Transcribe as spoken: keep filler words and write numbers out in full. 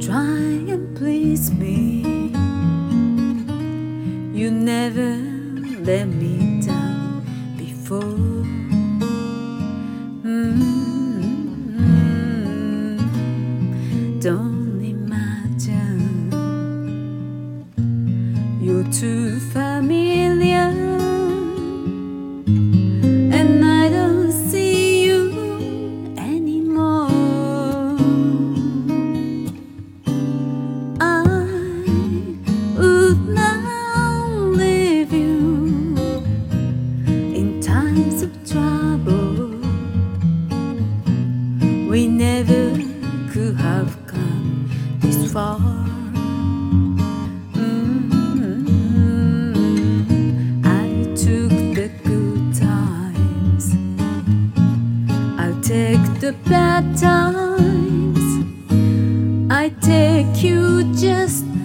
try and please me. You never let me down before. Mm-hmm. Don't imagine you're too familiar, and I don't see you anymore. I would now leave you in times of trouble. We never could have come this far. Mm-hmm. I took the good times, I'll take the bad times. I take you just